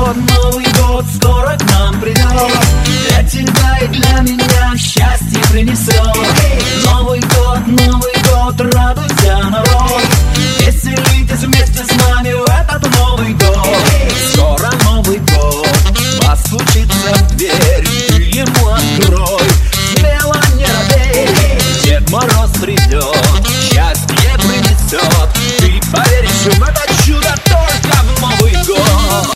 год, Новый год скоро к нам придет. Для тебя и для меня счастье принесет.